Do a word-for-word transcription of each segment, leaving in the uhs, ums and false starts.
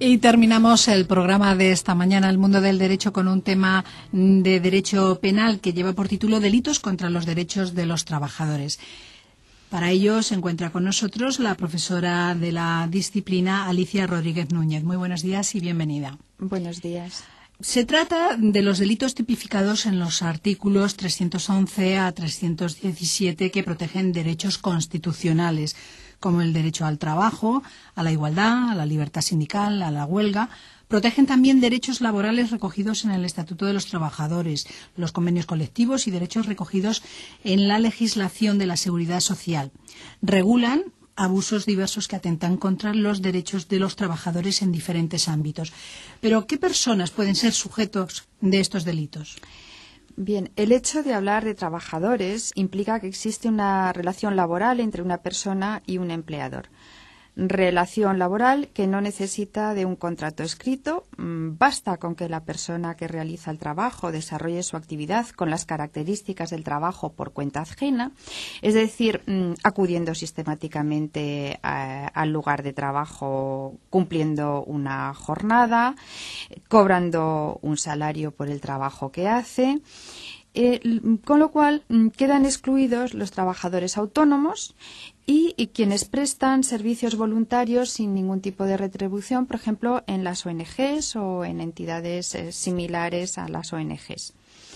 Y terminamos el programa de esta mañana, El Mundo del Derecho, con un tema de derecho penal que lleva por título Delitos contra los derechos de los trabajadores. Para ello se encuentra con nosotros la profesora de la disciplina, Alicia Rodríguez Núñez. Muy buenos días y bienvenida. Buenos días. Se trata de los delitos tipificados en los artículos trescientos once a trescientos diecisiete que protegen derechos constitucionales, como el derecho al trabajo, a la igualdad, a la libertad sindical, a la huelga. Protegen también derechos laborales recogidos en el Estatuto de los Trabajadores, los convenios colectivos y derechos recogidos en la legislación de la Seguridad Social. Regulan abusos diversos que atentan contra los derechos de los trabajadores en diferentes ámbitos. Pero, ¿qué personas pueden ser sujetos de estos delitos? Bien, el hecho de hablar de trabajadores implica que existe una relación laboral entre una persona y un empleador. Relación laboral que no necesita de un contrato escrito, basta con que la persona que realiza el trabajo desarrolle su actividad con las características del trabajo por cuenta ajena, es decir, acudiendo sistemáticamente a, al lugar de trabajo, cumpliendo una jornada, cobrando un salario por el trabajo que hace. Eh, con lo cual quedan excluidos los trabajadores autónomos y, y quienes prestan servicios voluntarios sin ningún tipo de retribución, por ejemplo, en las O N Ges o en entidades eh, similares a las O N Ges.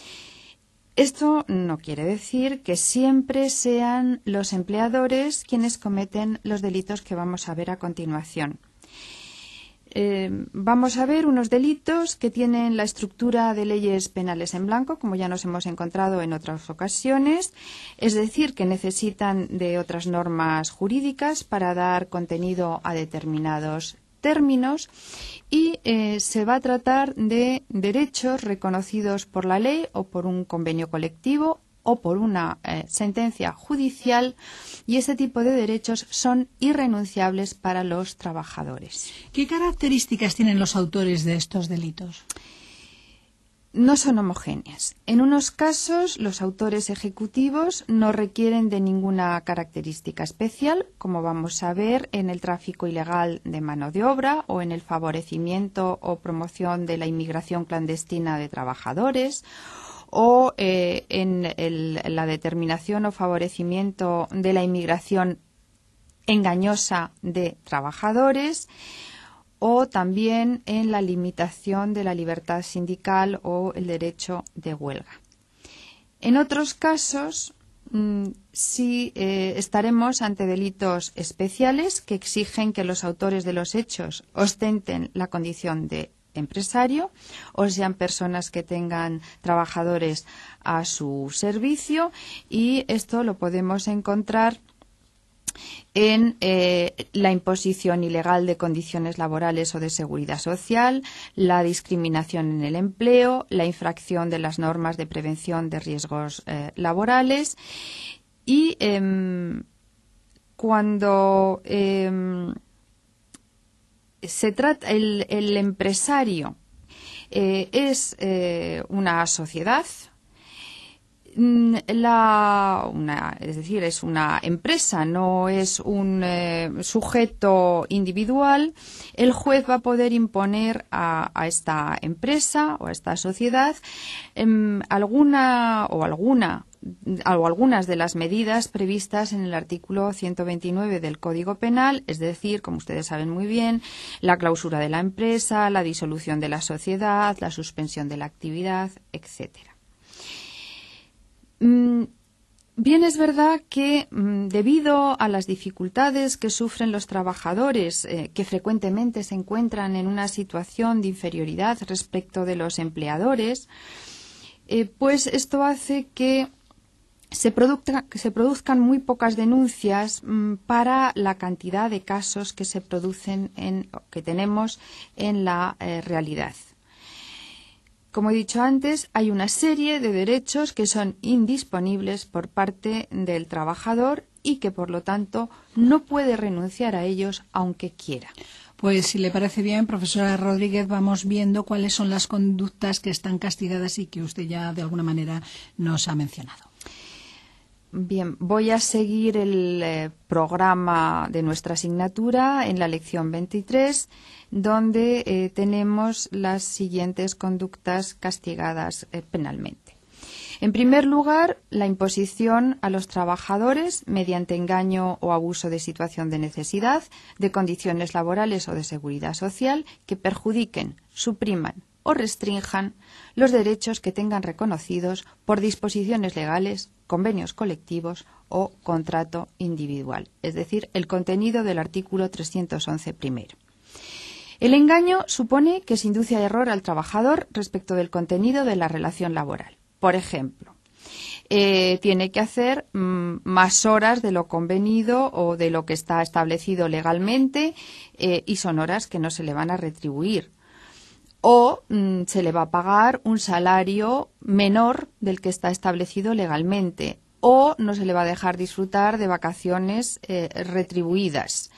Esto no quiere decir que siempre sean los empleadores quienes cometen los delitos que vamos a ver a continuación. Eh, vamos a ver unos delitos que tienen la estructura de leyes penales en blanco, como ya nos hemos encontrado en otras ocasiones, es decir, que necesitan de otras normas jurídicas para dar contenido a determinados términos y eh, se va a tratar de derechos reconocidos por la ley o por un convenio colectivo o por una eh, sentencia judicial, y ese tipo de derechos son irrenunciables para los trabajadores. ¿Qué características tienen los autores de estos delitos? No son homogéneas. En unos casos, los autores ejecutivos no requieren de ninguna característica especial, como vamos a ver en el tráfico ilegal de mano de obra o en el favorecimiento o promoción de la inmigración clandestina de trabajadores, o eh, en el, la determinación o favorecimiento de la inmigración engañosa de trabajadores, o también en la limitación de la libertad sindical o el derecho de huelga. En otros casos, mmm, sí eh, estaremos ante delitos especiales que exigen que los autores de los hechos ostenten la condición de empresario o sean personas que tengan trabajadores a su servicio, y esto lo podemos encontrar en eh, la imposición ilegal de condiciones laborales o de seguridad social, la discriminación en el empleo, la infracción de las normas de prevención de riesgos eh, laborales y eh, cuando eh, se trata el, el empresario eh, es eh, una sociedad, la, una, es decir, es una empresa, no es un eh, sujeto individual, el juez va a poder imponer a, a esta empresa o a esta sociedad eh, alguna o alguna o algunas de las medidas previstas en el artículo ciento veintinueve del Código Penal, es decir, como ustedes saben muy bien, la clausura de la empresa, la disolución de la sociedad, la suspensión de la actividad, etcétera. Bien, es verdad que debido a las dificultades que sufren los trabajadores, eh, que frecuentemente se encuentran en una situación de inferioridad respecto de los empleadores, eh, pues esto hace que se, produzca, que se produzcan muy pocas denuncias mmm, para la cantidad de casos que se producen en, que tenemos en la eh, realidad. Como he dicho antes, hay una serie de derechos que son indisponibles por parte del trabajador y que, por lo tanto, no puede renunciar a ellos aunque quiera. Pues, si le parece bien, profesora Rodríguez, vamos viendo cuáles son las conductas que están castigadas y que usted ya, de alguna manera, nos ha mencionado. Bien, voy a seguir el eh, programa de nuestra asignatura en la lección veintitrés, donde eh, tenemos las siguientes conductas castigadas eh, penalmente. En primer lugar, la imposición a los trabajadores, mediante engaño o abuso de situación de necesidad, de condiciones laborales o de seguridad social que perjudiquen, supriman o restrinjan los derechos que tengan reconocidos por disposiciones legales, convenios colectivos o contrato individual, es decir, el contenido del artículo trescientos once primero. El engaño supone que se induce a error al trabajador respecto del contenido de la relación laboral. Por ejemplo, eh, tiene que hacer mm, más horas de lo convenido o de lo que está establecido legalmente eh, y son horas que no se le van a retribuir. O mm, se le va a pagar un salario menor del que está establecido legalmente. O no se le va a dejar disfrutar de vacaciones eh, retribuidas.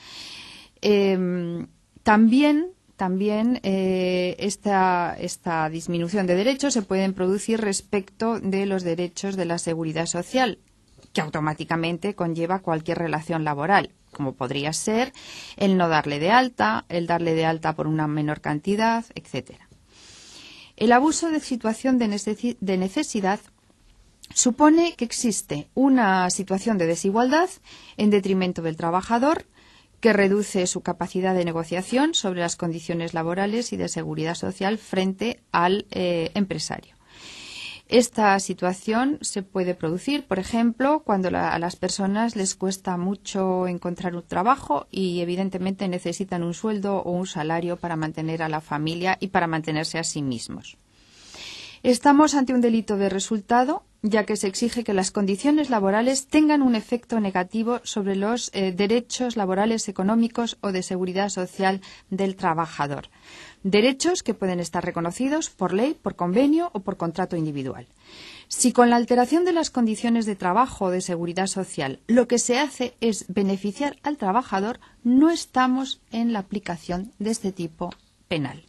Eh, también... También eh, esta, esta disminución de derechos se pueden producir respecto de los derechos de la seguridad social, que automáticamente conlleva cualquier relación laboral, como podría ser el no darle de alta, el darle de alta por una menor cantidad, etcétera. El abuso de situación de necesi- de necesidad supone que existe una situación de desigualdad en detrimento del trabajador, que reduce su capacidad de negociación sobre las condiciones laborales y de seguridad social frente al eh, empresario. Esta situación se puede producir, por ejemplo, cuando la, a las personas les cuesta mucho encontrar un trabajo y evidentemente necesitan un sueldo o un salario para mantener a la familia y para mantenerse a sí mismos. Estamos ante un delito de resultado, ya que se exige que las condiciones laborales tengan un efecto negativo sobre los eh, derechos laborales, económicos o de seguridad social del trabajador. Derechos que pueden estar reconocidos por ley, por convenio o por contrato individual. Si con la alteración de las condiciones de trabajo o de seguridad social lo que se hace es beneficiar al trabajador, no estamos en la aplicación de este tipo penal.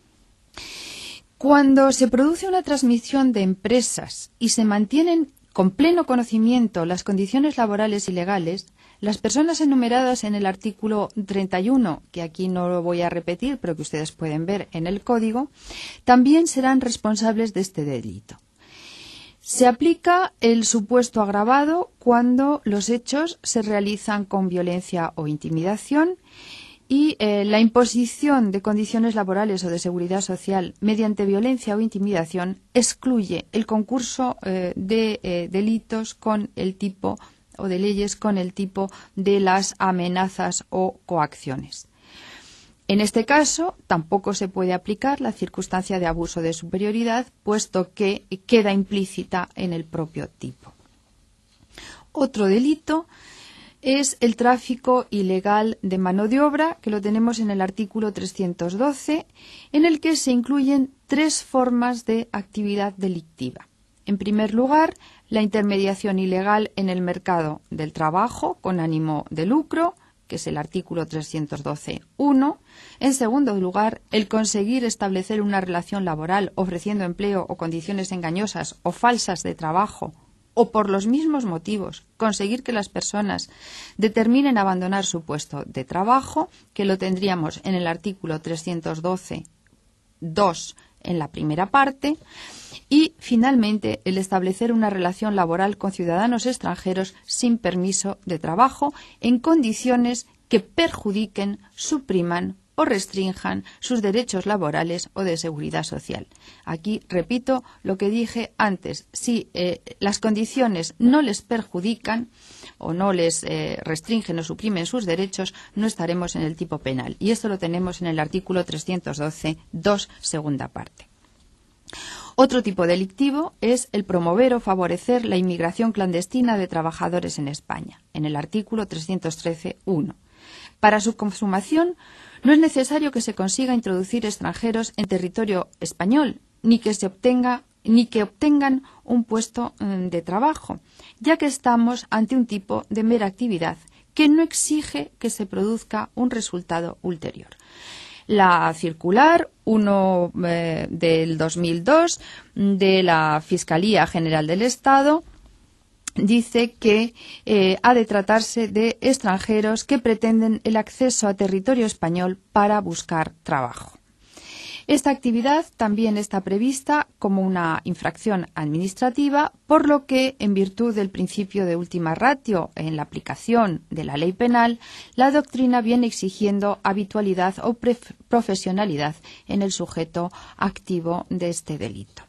Cuando se produce una transmisión de empresas y se mantienen con pleno conocimiento las condiciones laborales y legales, las personas enumeradas en el artículo treinta y uno, que aquí no lo voy a repetir, pero que ustedes pueden ver en el código, también serán responsables de este delito. Se aplica el supuesto agravado cuando los hechos se realizan con violencia o intimidación y eh, la imposición de condiciones laborales o de seguridad social mediante violencia o intimidación excluye el concurso eh, de eh, delitos con el tipo o de leyes con el tipo de las amenazas o coacciones. En este caso, tampoco se puede aplicar la circunstancia de abuso de superioridad, puesto que queda implícita en el propio tipo. Otro delito es el tráfico ilegal de mano de obra, que lo tenemos en el artículo trescientos doce, en el que se incluyen tres formas de actividad delictiva. En primer lugar, la intermediación ilegal en el mercado del trabajo con ánimo de lucro, que es el artículo trescientos doce punto uno. En segundo lugar, el conseguir establecer una relación laboral ofreciendo empleo o condiciones engañosas o falsas de trabajo, o por los mismos motivos conseguir que las personas determinen abandonar su puesto de trabajo, que lo tendríamos en el artículo trescientos doce punto dos en la primera parte, y finalmente el establecer una relación laboral con ciudadanos extranjeros sin permiso de trabajo en condiciones que perjudiquen, supriman o restrinjan sus derechos laborales o de seguridad social. Aquí repito lo que dije antes: si eh, las condiciones no les perjudican o no les eh, restringen o suprimen sus derechos, no estaremos en el tipo penal. Y esto lo tenemos en el artículo trescientos doce punto dos, segunda parte. Otro tipo delictivo es el promover o favorecer la inmigración clandestina de trabajadores en España, en el artículo trescientos trece punto uno. Para su consumación, no es necesario que se consiga introducir extranjeros en territorio español, ni que se obtenga, ni que obtengan un puesto de trabajo, ya que estamos ante un tipo de mera actividad que no exige que se produzca un resultado ulterior. La circular uno eh, del dos mil dos de la Fiscalía General del Estado dice que eh, ha de tratarse de extranjeros que pretenden el acceso a territorio español para buscar trabajo. Esta actividad también está prevista como una infracción administrativa, por lo que, en virtud del principio de ultima ratio en la aplicación de la ley penal, la doctrina viene exigiendo habitualidad o profesionalidad en el sujeto activo de este delito.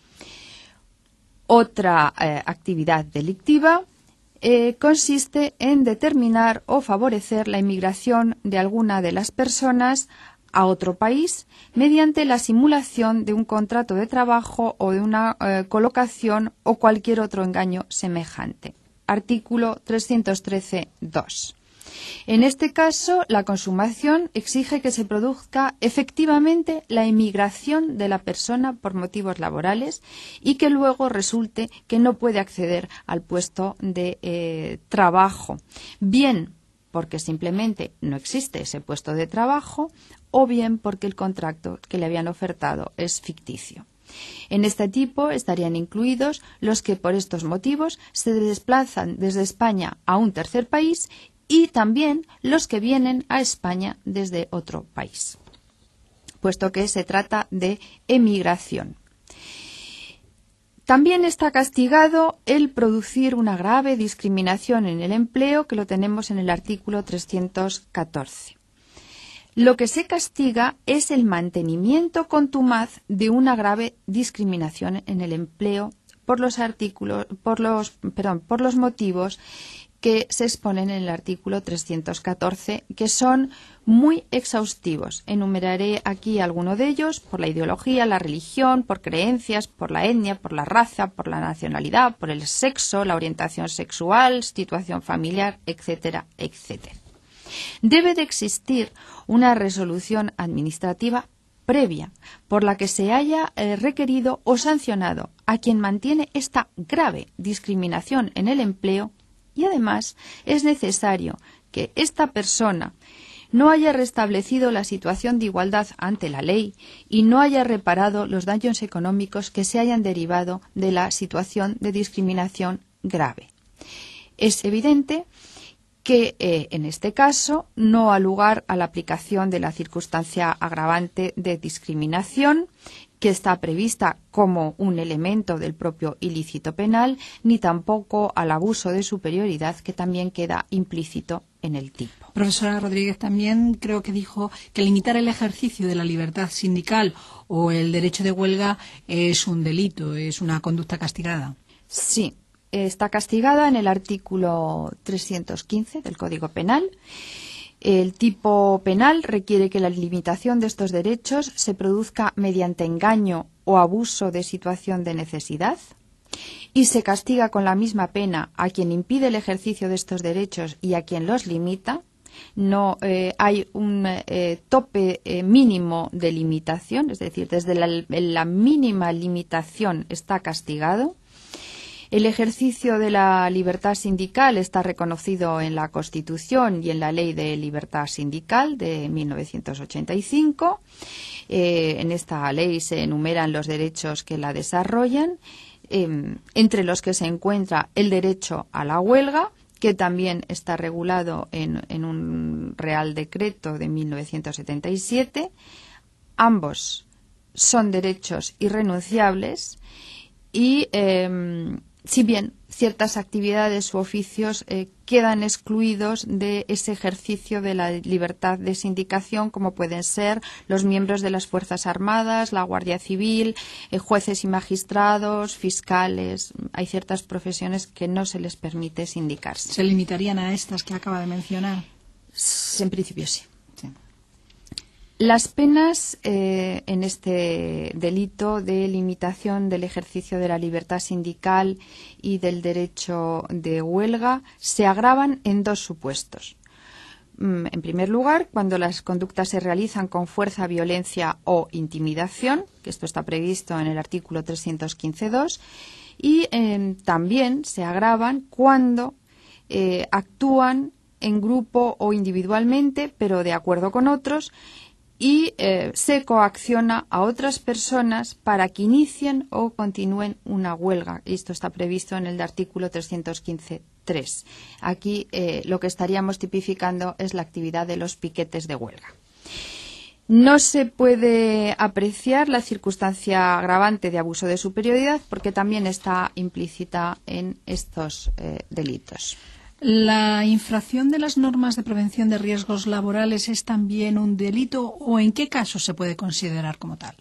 Otra eh, actividad delictiva eh, consiste en determinar o favorecer la inmigración de alguna de las personas a otro país mediante la simulación de un contrato de trabajo o de una eh, colocación o cualquier otro engaño semejante. Artículo trescientos trece punto dos. En este caso, la consumación exige que se produzca efectivamente la emigración de la persona por motivos laborales y que luego resulte que no puede acceder al puesto de eh, trabajo, bien porque simplemente no existe ese puesto de trabajo o bien porque el contrato que le habían ofertado es ficticio. En este tipo estarían incluidos los que por estos motivos se desplazan desde España a un tercer país y también los que vienen a España desde otro país, puesto que se trata de emigración. También está castigado el producir una grave discriminación en el empleo, que lo tenemos en el artículo trescientos catorce. Lo que se castiga es el mantenimiento contumaz de una grave discriminación en el empleo por los artículos, por los, perdón, por los motivos que se exponen en el artículo trescientos catorce, que son muy exhaustivos. Enumeraré aquí alguno de ellos: por la ideología, la religión, por creencias, por la etnia, por la raza, por la nacionalidad, por el sexo, la orientación sexual, situación familiar, etcétera, etcétera. Debe de existir una resolución administrativa previa por la que se haya eh, requerido o sancionado a quien mantiene esta grave discriminación en el empleo. Y además es necesario que esta persona no haya restablecido la situación de igualdad ante la ley y no haya reparado los daños económicos que se hayan derivado de la situación de discriminación grave. Es evidente que eh, en este caso no ha lugar a la aplicación de la circunstancia agravante de discriminación, que está prevista como un elemento del propio ilícito penal, ni tampoco al abuso de superioridad, que también queda implícito en el tipo. Profesora Rodríguez, también creo que dijo que limitar el ejercicio de la libertad sindical o el derecho de huelga es un delito, es una conducta castigada. Sí, está castigada en el artículo trescientos quince del Código Penal. El tipo penal requiere que la limitación de estos derechos se produzca mediante engaño o abuso de situación de necesidad, y se castiga con la misma pena a quien impide el ejercicio de estos derechos y a quien los limita. No eh, hay un eh, tope eh, mínimo de limitación, es decir, desde la, la mínima limitación está castigado. El ejercicio de la libertad sindical está reconocido en la Constitución y en la Ley de Libertad Sindical de mil novecientos ochenta y cinco. Eh, en esta ley se enumeran los derechos que la desarrollan, eh, entre los que se encuentra el derecho a la huelga, que también está regulado en, en un Real Decreto de mil novecientos setenta y siete. Ambos son derechos irrenunciables y eh, si bien ciertas actividades u oficios eh, quedan excluidos de ese ejercicio de la libertad de sindicación, como pueden ser los miembros de las Fuerzas Armadas, la Guardia Civil, eh, jueces y magistrados, fiscales. Hay ciertas profesiones que no se les permite sindicarse. ¿Se limitarían a estas que acaba de mencionar? En principio sí. Las penas eh, en este delito de limitación del ejercicio de la libertad sindical y del derecho de huelga se agravan en dos supuestos. En primer lugar, cuando las conductas se realizan con fuerza, violencia o intimidación, que esto está previsto en el artículo trescientos quince punto dos, y eh, también se agravan cuando eh, actúan en grupo o individualmente, pero de acuerdo con otros, y eh, se coacciona a otras personas para que inicien o continúen una huelga. Esto está previsto en el artículo trescientos quince punto tres. Aquí eh, lo que estaríamos tipificando es la actividad de los piquetes de huelga. No se puede apreciar la circunstancia agravante de abuso de superioridad porque también está implícita en estos eh, delitos. ¿La infracción de las normas de prevención de riesgos laborales es también un delito o en qué casos se puede considerar como tal?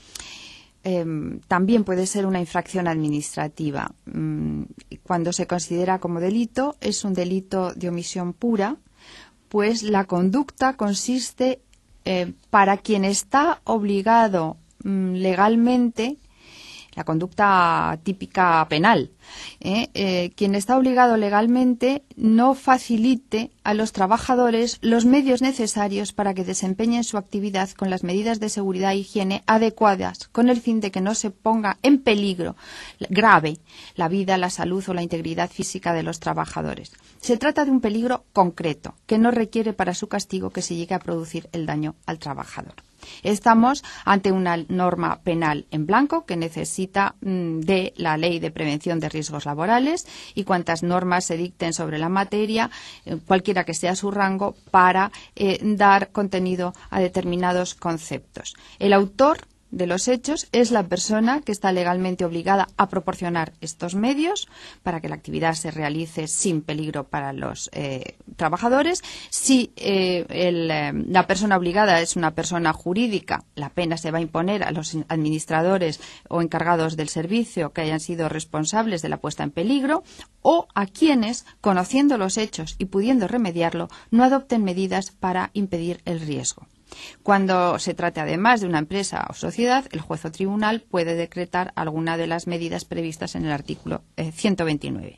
Eh, también puede ser una infracción administrativa. Mm, cuando se considera como delito, es un delito de omisión pura, pues la conducta consiste eh, para quien está obligado mm, legalmente, la conducta típica penal, ¿eh? Eh, quien está obligado legalmente no facilite a los trabajadores los medios necesarios para que desempeñen su actividad con las medidas de seguridad e higiene adecuadas, con el fin de que no se ponga en peligro grave la vida, la salud o la integridad física de los trabajadores. Se trata de un peligro concreto que no requiere para su castigo que se llegue a producir el daño al trabajador. Estamos ante una norma penal en blanco que necesita mmm, de la Ley de Prevención de Riesgos Laborales y cuantas normas se dicten sobre la materia, eh, cualquiera que sea su rango, para eh, dar contenido a determinados conceptos. El autor de los hechos es la persona que está legalmente obligada a proporcionar estos medios para que la actividad se realice sin peligro para los eh, trabajadores. Si eh, el, eh, la persona obligada es una persona jurídica, la pena se va a imponer a los administradores o encargados del servicio que hayan sido responsables de la puesta en peligro, o a quienes, conociendo los hechos y pudiendo remediarlo, no adopten medidas para impedir el riesgo. Cuando se trate además de una empresa o sociedad, el juez o tribunal puede decretar alguna de las medidas previstas en el artículo eh, ciento veintinueve.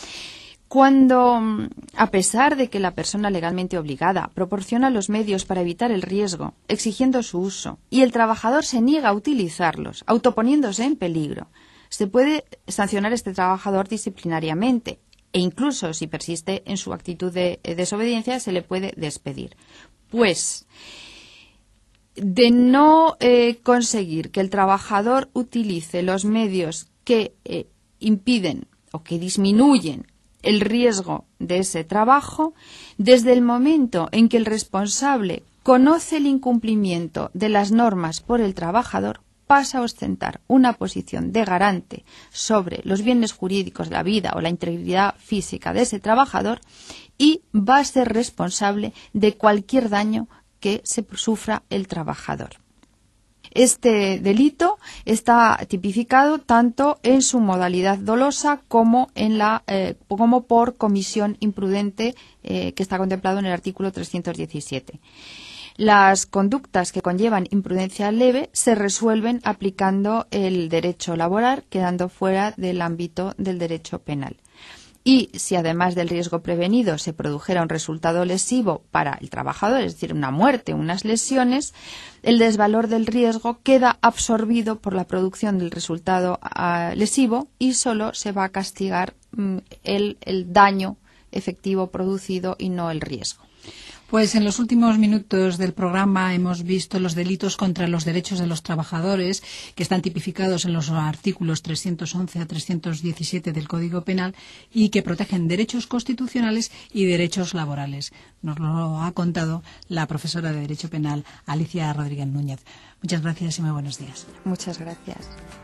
Cuando, a pesar de que la persona legalmente obligada proporciona los medios para evitar el riesgo, exigiendo su uso, y el trabajador se niega a utilizarlos, autoponiéndose en peligro, se puede sancionar a este trabajador disciplinariamente e incluso, si persiste en su actitud de eh, desobediencia, se le puede despedir. Pues, de no eh, conseguir que el trabajador utilice los medios que eh, impiden o que disminuyen el riesgo de ese trabajo, desde el momento en que el responsable conoce el incumplimiento de las normas por el trabajador, pasa a ostentar una posición de garante sobre los bienes jurídicos de la vida o la integridad física de ese trabajador y va a ser responsable de cualquier daño que se sufra el trabajador. Este delito está tipificado tanto en su modalidad dolosa como, en la, eh, como por comisión imprudente, eh, que está contemplado en el artículo trescientos diecisiete. Las conductas que conllevan imprudencia leve se resuelven aplicando el derecho laboral, quedando fuera del ámbito del derecho penal. Y si además del riesgo prevenido se produjera un resultado lesivo para el trabajador, es decir, una muerte, unas lesiones, el desvalor del riesgo queda absorbido por la producción del resultado uh, lesivo y solo se va a castigar um, el, el daño efectivo producido y no el riesgo. Pues en los últimos minutos del programa hemos visto los delitos contra los derechos de los trabajadores que están tipificados en los artículos trescientos once a trescientos diecisiete del Código Penal y que protegen derechos constitucionales y derechos laborales. Nos lo ha contado la profesora de Derecho Penal, Alicia Rodríguez Núñez. Muchas gracias y muy buenos días. Muchas gracias.